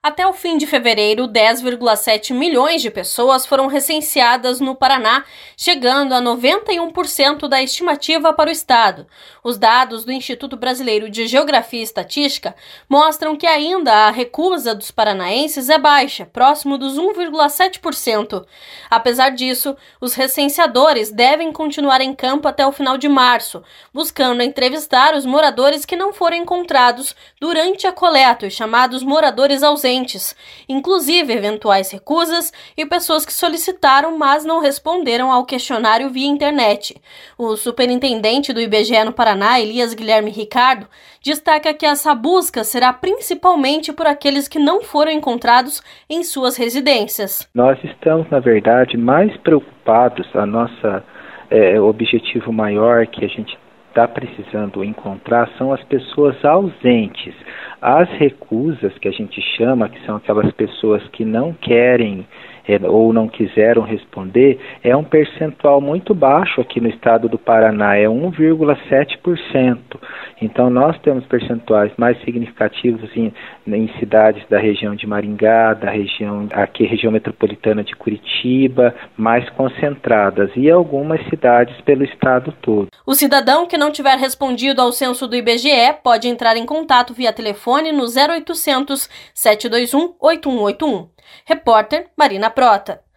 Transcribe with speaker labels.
Speaker 1: Até o fim de fevereiro, 10,7 milhões de pessoas foram recenseadas no Paraná, chegando a 91% da estimativa para o estado. Os dados do Instituto Brasileiro de Geografia e Estatística mostram que ainda a recusa dos paranaenses é baixa, próximo dos 1,7%. Apesar disso, os recenseadores devem continuar em campo até o final de março, buscando entrevistar os moradores que não foram encontrados durante a coleta, os chamados moradores ausentes, inclusive eventuais recusas e pessoas que solicitaram, mas não responderam ao questionário via internet. O superintendente do IBGE no Paraná, Elias Guilherme Ricardo, destaca que essa busca será principalmente por aqueles que não foram encontrados em suas residências.
Speaker 2: Nós estamos, na verdade, mais preocupados, o objetivo maior que a gente está precisando encontrar são as pessoas ausentes. As recusas, que a gente chama, que são aquelas pessoas que não querem ou não quiseram responder, é um percentual muito baixo aqui no estado do Paraná, é 1,7%. Então nós temos percentuais mais significativos em cidades da região de Maringá, região metropolitana de Curitiba, mais concentradas, e algumas cidades pelo estado todo.
Speaker 1: O cidadão que não tiver respondido ao censo do IBGE pode entrar em contato via telefone no 0800 721 8181. Repórter Marina Prota.